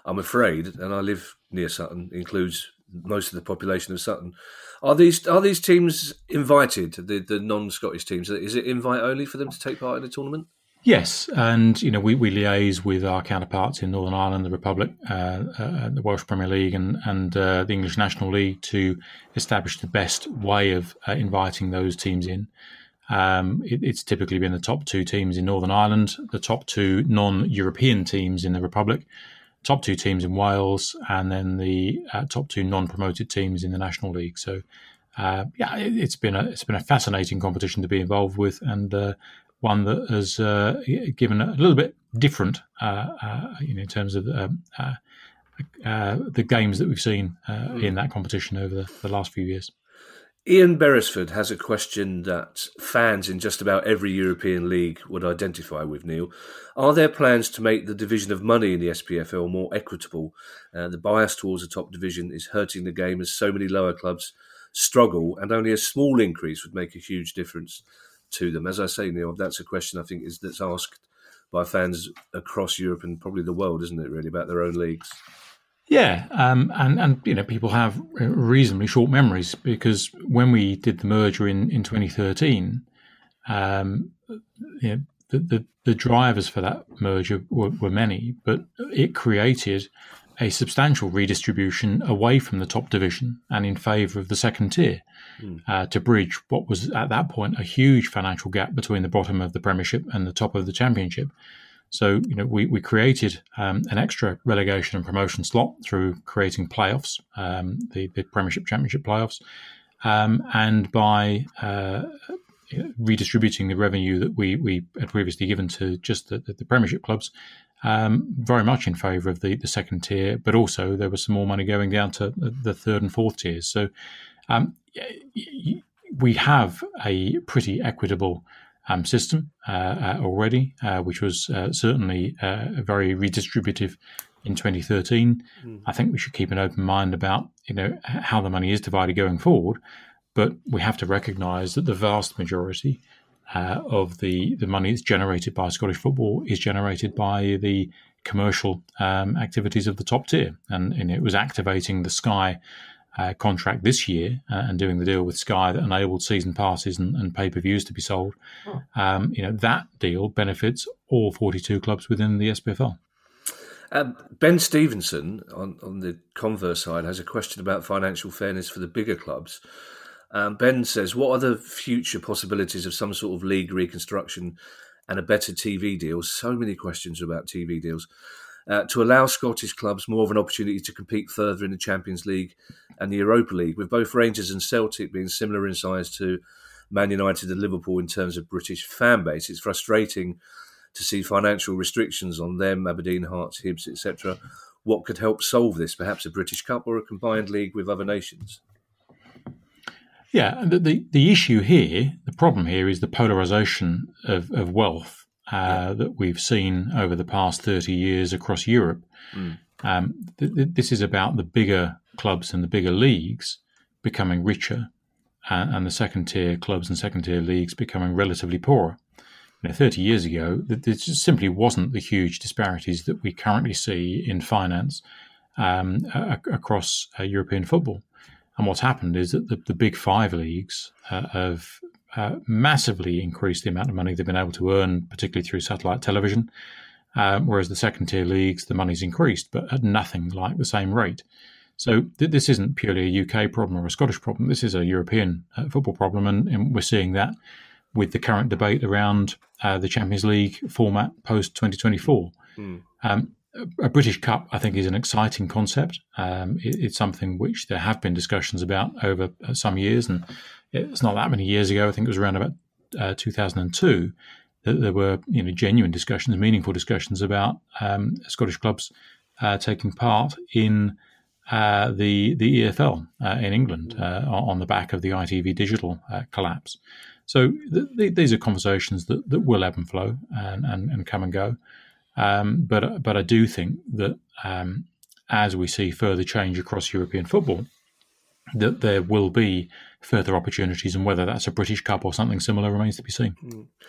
I'm afraid, and I live near Sutton, includes most of the population of Sutton. Are these are these teams invited, the, the non-Scottish teams? Is it invite only for them to take part in the tournament? Yes, and you know we, we liaise with our counterparts in Northern Ireland, the Republic, uh, uh, the Welsh Premier League, and and uh, the English National League to establish the best way of uh, inviting those teams in. Um, it, it's typically been the top two teams in Northern Ireland, the top two non-European teams in the Republic, top two teams in Wales, and then the uh, top two non-promoted teams in the National League. So, uh, yeah, it, it's been a it's been a fascinating competition to be involved with, and uh, one that has uh, given a little bit different, uh, uh, you know, in terms of um, uh, uh, the games that we've seen uh, mm. in that competition over the, the last few years. Ian Beresford has a question that fans in just about every European league would identify with, Neil. Are there plans to make the division of money in the S P F L more equitable? Uh, the bias towards the top division is hurting the game as so many lower clubs struggle, and only a small increase would make a huge difference to them. As I say, Neil, that's a question I think is that's asked by fans across Europe and probably the world, isn't it, really, about their own leagues? Yeah, um, and, and you know people have reasonably short memories, because when we did the merger in, in twenty thirteen, um, you know, the, the, the drivers for that merger were, were many, but it created a substantial redistribution away from the top division and in favour of the second tier mm. uh, to bridge what was at that point a huge financial gap between the bottom of the Premiership and the top of the Championship. So, you know, we, we created um, an extra relegation and promotion slot through creating playoffs, um, the, the Premiership Championship playoffs, um, and by uh, redistributing the revenue that we, we had previously given to just the, the, the Premiership clubs, um, very much in favour of the, the second tier, but also there was some more money going down to the third and fourth tiers. So um, we have a pretty equitable Um, system uh, uh, already, uh, which was uh, certainly uh, very redistributive in twenty thirteen. Mm. I think we should keep an open mind about, you know, how the money is divided going forward, but we have to recognise that the vast majority uh, of the, the money that's generated by Scottish football is generated by the commercial um, activities of the top tier, and, and it was activating the Sky Uh, contract this year uh, and doing the deal with Sky that enabled season passes and, and pay-per-views to be sold. Oh. Um, you know, that deal benefits all forty-two clubs within the S P F L. Um, Ben Stevenson on, on the converse side has a question about financial fairness for the bigger clubs. Um, Ben says, what are the future possibilities of some sort of league reconstruction and a better T V deal? So many questions about T V deals. Uh, to allow Scottish clubs more of an opportunity to compete further in the Champions League and the Europa League, with both Rangers and Celtic being similar in size to Man United and Liverpool in terms of British fan base. It's frustrating to see financial restrictions on them, Aberdeen, Hearts, Hibs, et cetera. What could help solve this? Perhaps a British Cup or a combined league with other nations? Yeah, the, the, the issue here, the problem here is the polarisation of, of wealth. Uh, yeah. that we've seen over the past thirty years across Europe. Mm. Um, th- th- this is about the bigger clubs and the bigger leagues becoming richer uh, and the second-tier clubs and second-tier leagues becoming relatively poorer. You know, thirty years ago, th- there just simply wasn't the huge disparities that we currently see in finance um, a- across uh, European football. And what's happened is that the, the big five leagues uh, have Uh, massively increased the amount of money they've been able to earn, particularly through satellite television, um, whereas the second-tier leagues, the money's increased, but at nothing like the same rate. So th- this isn't purely a U K problem or a Scottish problem. This is a European uh, football problem, and, and we're seeing that with the current debate around uh, the Champions League format post-twenty twenty-four. Mm. Um, a British Cup, I think, is an exciting concept. Um, it, it's something which there have been discussions about over uh, some years, and it's not that many years ago. I think it was around about uh, two thousand two that there were, you know, genuine discussions, meaningful discussions about um, Scottish clubs uh, taking part in uh, the the E F L uh, in England uh, on the back of the I T V digital uh, collapse. So th- th- these are conversations that, that will ebb and flow and, and, and come and go. Um, but but I do think that um, as we see further change across European football, that there will be further opportunities, and whether that's a British Cup or something similar remains to be seen.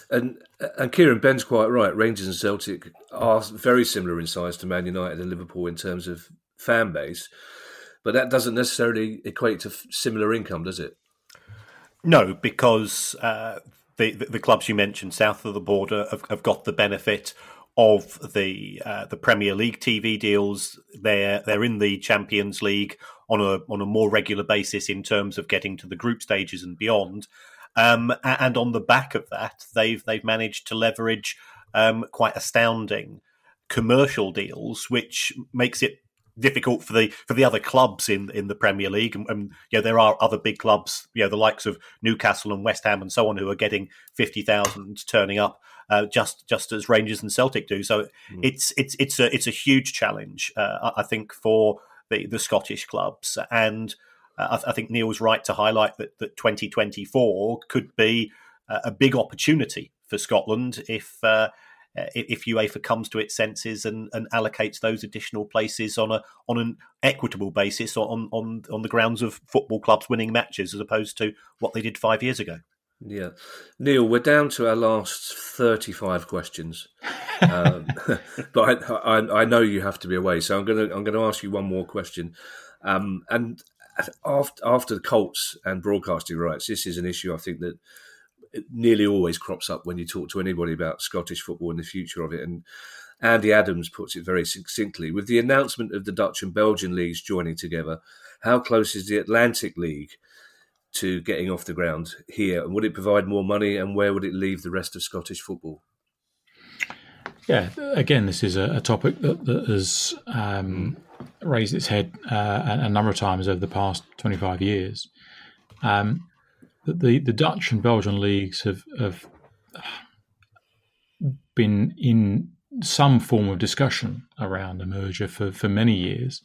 And and Kieran, Ben's quite right. Rangers and Celtic are very similar in size to Man United and Liverpool in terms of fan base, but that doesn't necessarily equate to similar income, does it? No, because uh, the, the the clubs you mentioned south of the border have, have got the benefit of the uh, the Premier League T V deals. They're they're in the Champions League on a on a more regular basis in terms of getting to the group stages and beyond. Um, and on the back of that, they've they've managed to leverage um, quite astounding commercial deals, which makes it difficult for the for the other clubs in, in the Premier League. And, and you know, there are other big clubs, you know, the likes of Newcastle and West Ham and so on, who are getting fifty thousand turning up uh, just just as Rangers and Celtic do. So mm. it's it's it's a it's a huge challenge, uh, I think, for the, the Scottish clubs. And Uh, I, I think Neil's right to highlight that, that twenty twenty-four could be uh, a big opportunity for Scotland if uh, if UEFA comes to its senses and, and allocates those additional places on a on an equitable basis on, on on the grounds of football clubs winning matches as opposed to what they did five years ago. Yeah, Neil, we're down to our last thirty-five questions, um, but I, I, I know you have to be away, so I'm gonna I'm gonna ask you one more question, um, and. After, after the Colts and broadcasting rights, this is an issue I think that nearly always crops up when you talk to anybody about Scottish football and the future of it. And Andy Adams puts it very succinctly. With the announcement of the Dutch and Belgian leagues joining together, how close is the Atlantic League to getting off the ground here? And would it provide more money? And where would it leave the rest of Scottish football? Yeah, again, this is a, a topic that, that has um, raised its head uh, a, a number of times over the past twenty-five years. Um, the the Dutch and Belgian leagues have, have been in some form of discussion around a merger for, for many years.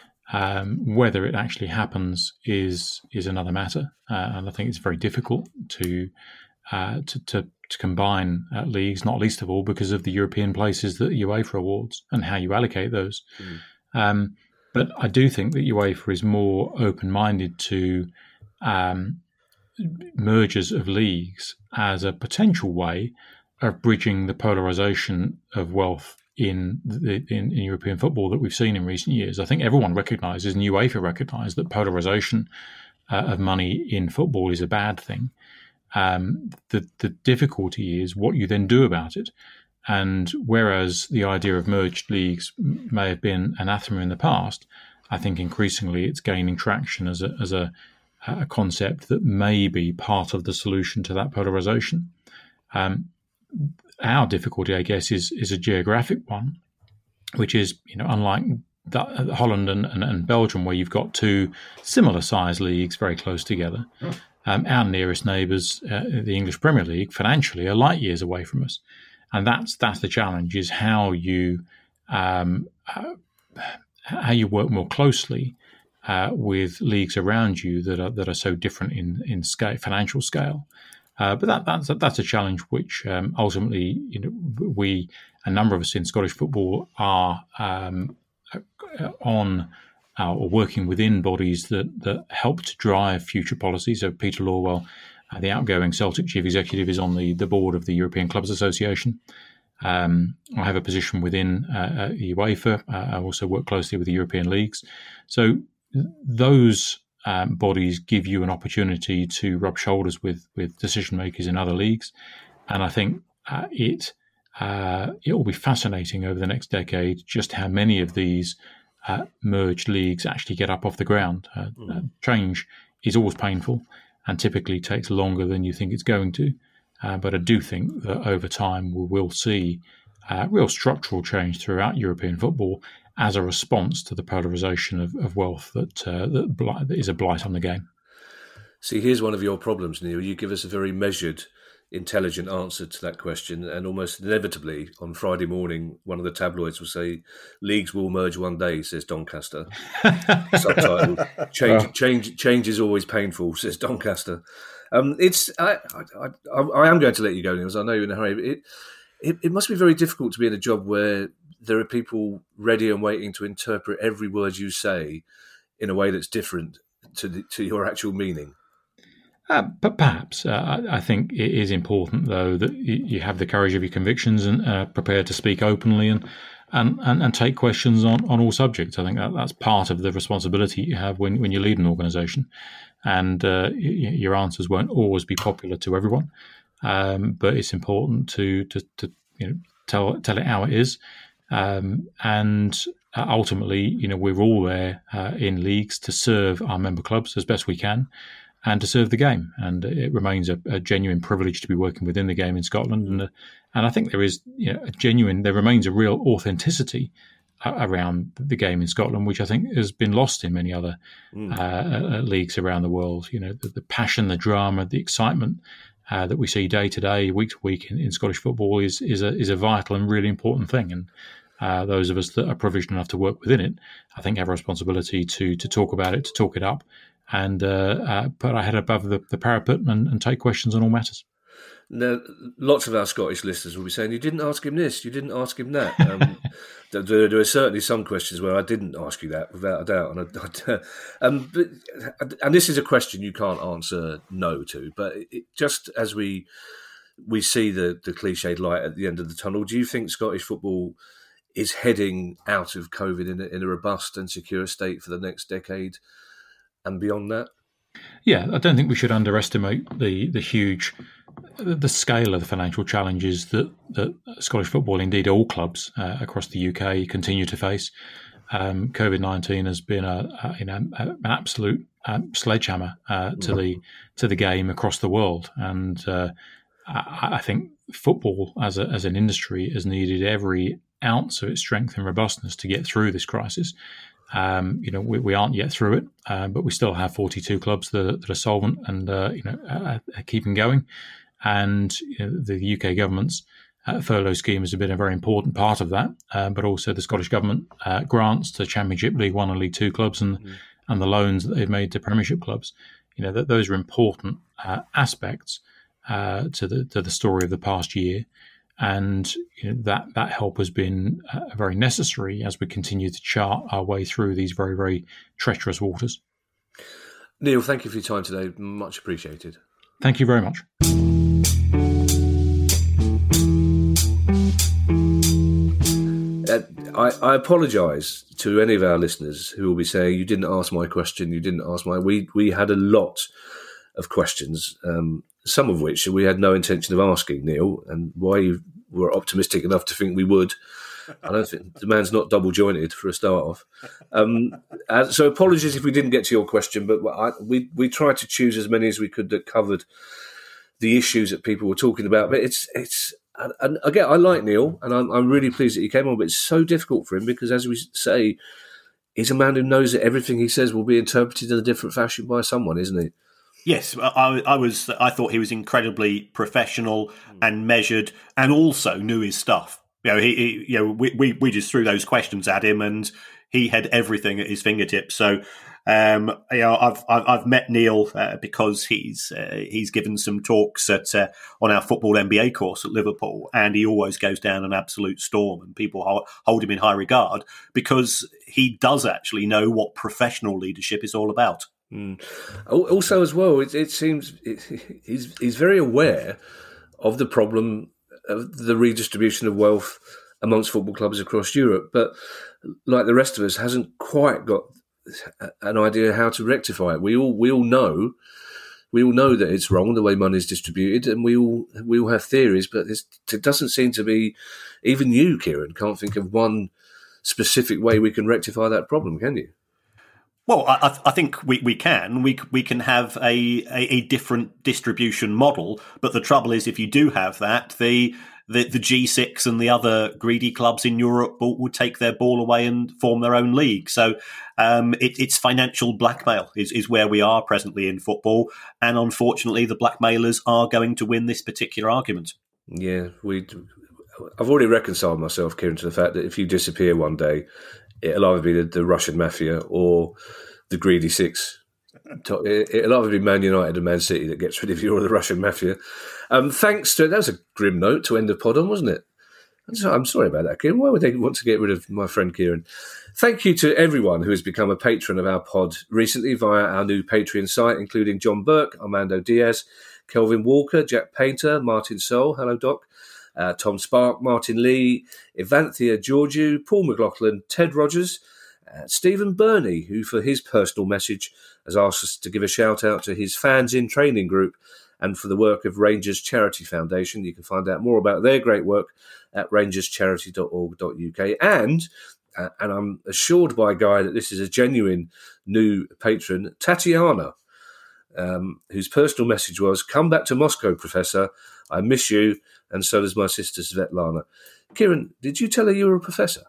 Um, whether it actually happens is is another matter, uh, and I think it's very difficult to uh, to, to to combine uh, leagues, not least of all because of the European places that UEFA awards and how you allocate those. Mm. Um, but I do think that UEFA is more open-minded to um, mergers of leagues as a potential way of bridging the polarisation of wealth in, the, in in European football that we've seen in recent years. I think everyone recognises, and UEFA recognised, that polarisation uh, of money in football is a bad thing. Um, the, the difficulty is what you then do about it. And whereas the idea of merged leagues may have been anathema in the past, I think increasingly it's gaining traction as a, as a, a concept that may be part of the solution to that polarisation. Um, our difficulty, I guess, is is a geographic one, which is, you know, unlike that, Holland and, and, and Belgium, where you've got two similar size leagues very close together. Oh. Um, our nearest neighbours, uh, the English Premier League, financially are light years away from us, and that's that's the challenge: is how you um, uh, how you work more closely uh, with leagues around you that are that are so different in in scale, financial scale. Uh, but that that's a, that's a challenge which um, ultimately, you know, we a number of us in Scottish football are um, on. Uh, or working within bodies that, that help to drive future policy. So Peter Lawwell, uh, the outgoing Celtic chief executive, is on the, the board of the European Clubs Association. Um, I have a position within uh, UEFA. Uh, I also work closely with the European leagues. So those um, bodies give you an opportunity to rub shoulders with, with decision makers in other leagues. And I think uh, it uh, it will be fascinating over the next decade just how many of these Uh, merged leagues actually get up off the ground. Uh, mm. uh, change is always painful and typically takes longer than you think it's going to. Uh, but I do think that over time we will see uh, real structural change throughout European football as a response to the polarisation of, of wealth that, uh, that, blight, that is a blight on the game. See, here's one of your problems, Neil. You give us a very measured, intelligent answer to that question, and almost inevitably on Friday morning one of the tabloids will say leagues will merge one day, says Doncaster. Subtitled, change, oh. change change is always painful, says Doncaster. Um, it's I, I, I, I am going to let you go, Neil, as I know you're in a hurry, but it, it, it must be very difficult to be in a job where there are people ready and waiting to interpret every word you say in a way that's different to the, to your actual meaning. Uh, but perhaps. Uh, I, I think it is important, though, that you, you have the courage of your convictions and uh, prepared to speak openly and, and, and, and take questions on, on all subjects. I think that, that's part of the responsibility you have when, when you lead an organisation. And uh, y- your answers won't always be popular to everyone. Um, but it's important to, to, to you know, tell, tell it how it is. Um, and ultimately, you know, we're all there uh, in leagues to serve our member clubs as best we can, and to serve the game. And it remains a, a genuine privilege to be working within the game in Scotland. And uh, and I think there is, you know, a genuine, there remains a real authenticity uh, around the game in Scotland, which I think has been lost in many other mm. uh, uh, leagues around the world. You know, the, the passion, the drama, the excitement uh, that we see day to day, week to week in, in Scottish football is is a is a vital and really important thing. And uh, those of us that are privileged enough to work within it, I think, have a responsibility to to talk about it, to talk it up, and uh, uh, put our head above the, the parapet and, and take questions on all matters. Now, lots of our Scottish listeners will be saying, you didn't ask him this, you didn't ask him that. Um, there, there are certainly some questions where I didn't ask you that, without a doubt. And, I, um, but, and this is a question you can't answer no to, but it, just as we we see the, the cliched light at the end of the tunnel, do you think Scottish football is heading out of COVID in a, in a robust and secure state for the next decade and beyond that? Yeah, I don't think we should underestimate the the huge, the scale of the financial challenges that, that Scottish football, indeed all clubs uh, across the U K, continue to face. Um, COVID nineteen has been a, a you know an absolute um, sledgehammer uh, to the to the game across the world, and uh, I, I think football as a, as an industry has needed every ounce of its strength and robustness to get through this crisis. Um, you know, we, we aren't yet through it, uh, but we still have forty-two clubs that, that are solvent and uh, you know are, are keeping going. And you know, the U K government's uh, furlough scheme has been a very important part of that, uh, but also the Scottish government uh, grants to Championship, League One and League Two clubs, and mm. and the loans that they've made to Premiership clubs. You know, that those are important uh, aspects uh, to the to the story of the past year. And you know, that, that help has been uh, very necessary as we continue to chart our way through these very, very treacherous waters. Neil, thank you for your time today. Much appreciated. Thank you very much. Uh, I, I apologise to any of our listeners who will be saying, you didn't ask my question, you didn't ask my... We, we had a lot of questions, um, some of which we had no intention of asking, Neil, and why you were optimistic enough to think we would. I don't think the man's not double jointed for a start off. Um, uh, so apologies if we didn't get to your question, but I, we we tried to choose as many as we could that covered the issues that people were talking about. But it's it's and, and again, I like Neil, and I'm, I'm really pleased that he came on. But it's so difficult for him because, as we say, he's a man who knows that everything he says will be interpreted in a different fashion by someone, isn't he? Yes, I, I was. I thought he was incredibly professional and measured, and also knew his stuff. You know, he, he you know, we, we we just threw those questions at him, and he had everything at his fingertips. So, um, you know, I've I've, I've met Neil uh, because he's uh, he's given some talks at uh, on our football M B A course at Liverpool, and he always goes down an absolute storm, and people hold, hold him in high regard because he does actually know what professional leadership is all about. Mm. Also, as well, it, it seems it, he's he's very aware of the problem of the redistribution of wealth amongst football clubs across Europe, but like the rest of us, hasn't quite got an idea how to rectify it. We all we all know we all know that it's wrong the way money is distributed, and we all we all have theories, but it doesn't seem to be. Even you, Kieran, can't think of one specific way we can rectify that problem, can you? Well, I, I think we, we can. We we can have a, a, a different distribution model, but the trouble is, if you do have that, the the, the G six and the other greedy clubs in Europe will, will take their ball away and form their own league. So um, it, it's financial blackmail is, is where we are presently in football, and unfortunately, the blackmailers are going to win this particular argument. Yeah, we. I've already reconciled myself, Kieran, to the fact that if you disappear one day, it'll either be the, the Russian mafia or the greedy six. It'll either be Man United and Man City that gets rid of you, or the Russian mafia. Um, thanks to that was a grim note to end the pod on, wasn't it? I'm sorry about that, Kieran. Why would they want to get rid of my friend Kieran? Thank you to everyone who has become a patron of our pod recently via our new Patreon site, including John Burke, Armando Diaz, Kelvin Walker, Jack Painter, Martin Soul, hello Doc, uh, Tom Spark, Martin Lee, Evanthea Georgiou, Paul McLaughlin, Ted Rogers, uh, Stephen Burney, who for his personal message has asked us to give a shout out to his Fans in Training group and for the work of Rangers Charity Foundation. You can find out more about their great work at rangers charity dot org dot U K. And, uh, and I'm assured by Guy that this is a genuine new patron, Tatiana, um, whose personal message was, "Come back to Moscow, Professor. I miss you, and so does my sister Svetlana." Kieran, did you tell her you were a professor?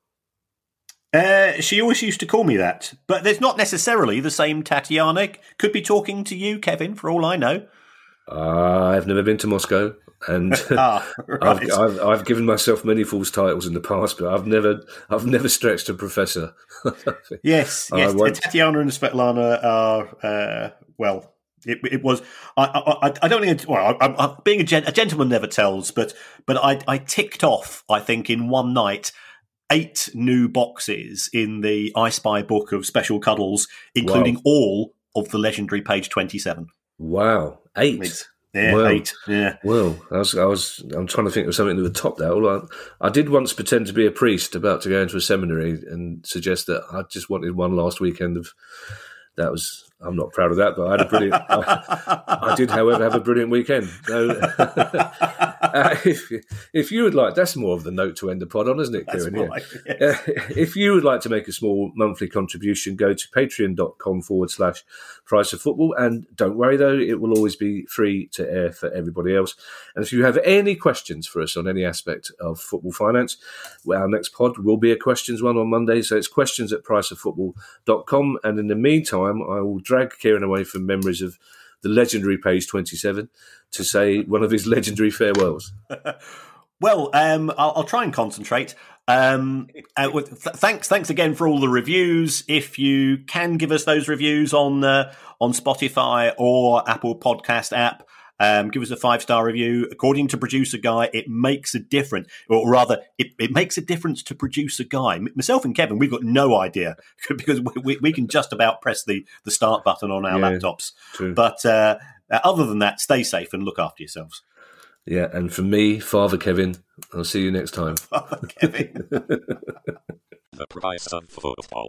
Uh, she always used to call me that, but there's not necessarily the same Tatiana. Could be talking to you, Kevin, for all I know. Uh, I've never been to Moscow, and ah, right. I've, I've, I've given myself many false titles in the past, but I've never, I've never stretched to professor. yes, yes. Tatiana and Svetlana are uh, well. It, it was. I, I, I don't think. Well, I, I, being a, gent, a gentleman never tells, but but I, I ticked off. I think in one night. Eight new boxes in the I Spy book of special cuddles, including wow. all of the legendary Page twenty-seven. Wow, eight! It's, yeah, well, eight. Yeah. Well, I was, I was, I'm trying to think of something that would top that. Well, I, I did once pretend to be a priest about to go into a seminary and suggest that I just wanted one last weekend of. That was. I'm not proud of that, but I had a brilliant. I, I did, however, have a brilliant weekend. So, uh, if, if you would like, that's more of the note to end the pod on, isn't it, Kieran? Yeah. Right, yes. uh, if you would like to make a small monthly contribution, go to patreon.com forward slash price of football. And don't worry, though, it will always be free to air for everybody else. And if you have any questions for us on any aspect of football finance, well, our next pod will be a questions one on Monday. So it's questions at price of football dot com. And in the meantime, I will drag Kieran away from memories of the legendary Page twenty-seven to say one of his legendary farewells. Well, um, I'll, I'll try and concentrate. Um, uh, th- thanks, thanks again for all the reviews. If you can give us those reviews on uh, on Spotify or Apple Podcast app, um, give us a five star review. According to Producer Guy, it makes a difference, or rather, it, it makes a difference to Producer Guy. M- myself and Kevin, we've got no idea because we, we, we can just about press the, the start button on our yeah, laptops. True. But uh, other than that, stay safe and look after yourselves. Yeah, and from me, Father Kevin, I'll see you next time. Father Kevin. The price of football.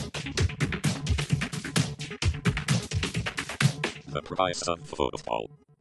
The price of football.